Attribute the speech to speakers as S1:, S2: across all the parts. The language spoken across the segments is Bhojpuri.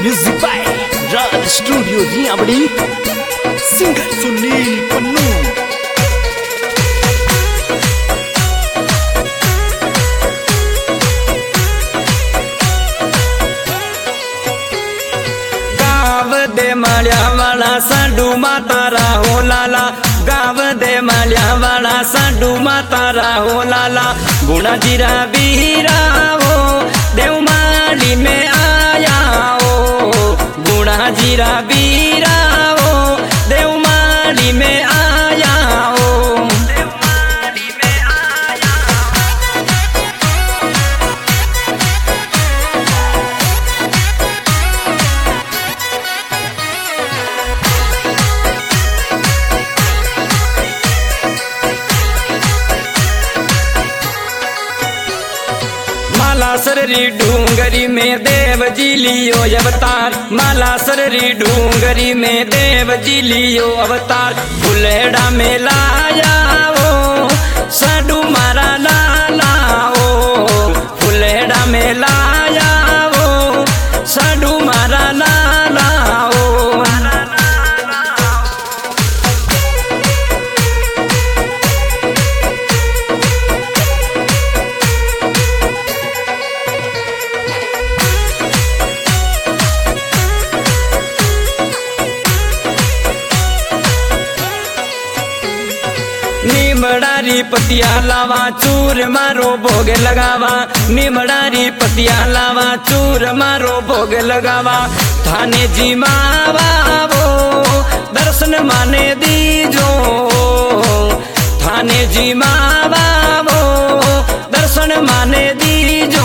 S1: Music by Raj studio Riyabadi singer Sunil Pannu.
S2: गाव दे माळ्या वाला सांडू मातारा हो लाला, गाव दे माळ्या वाला सांडू मातारा हो लाला। गुणा जीरा बीरा हो देव माली में आया हो, गुणा जीरा बीरा हो देव माली में आया हो। माला सररी डूंगरी में देव जी लियो अवतार, माला सररी डूंगरी में देव जी लियो अवतार। फुलेड़ा में लाया हो साडू मारा लाला हो, फुलेड़ा में लाया हो साडू मारा लाला हो। निमड़ारी पतिया लावा चूर मारो भोग लगावा, निमड़ारी पतिया लावा चूर मारो भोग लगावा। थाने जी मावा वो दर्शन माने दीजो, थाने जी मावा वो दर्शन माने दीजो।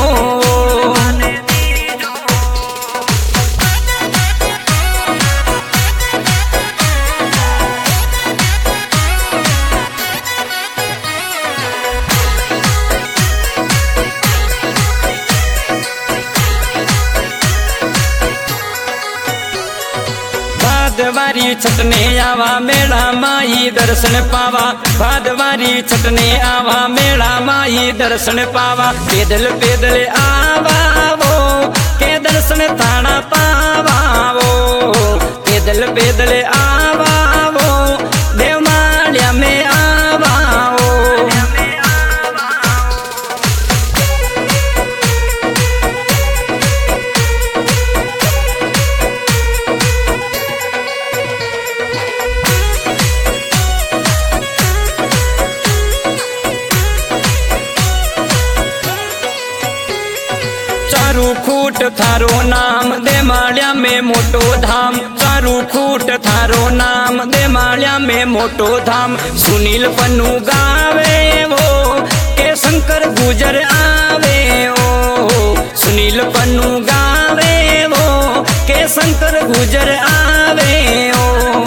S2: भादवारी छटने आवा मेला माई दर्शन पावा, भादवारी छटने आवा मेला माई दर्शन पावा। पैदल पैदल आवा वो के दर्शन थाना पावा वो, पैदल पैदल आवा वो देव माल्या में आवा वो। चारू खूट थारो नाम दे माळ्या में मोटो धाम, चारू खूट थारो नाम दे माळ्या में मोटो धाम। सुनील पन्नू गावे वो के शंकर गुजर आवे ओ, सुनील पन्नू गावे वो के शंकर गुजर आवे ओ।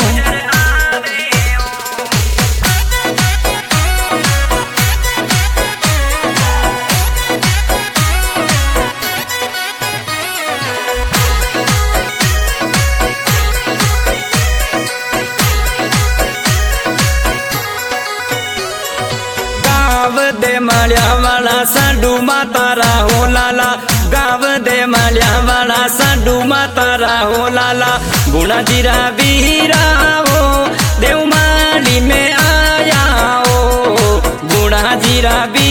S2: गाव दे माळ्या वाला सांडू मातारा हो लाला, गाव दे माळ्या वाला सांडू मातारा हो लाला। गुणा जीरा बीरा हो देव माली में आया हो, गुणा जीरा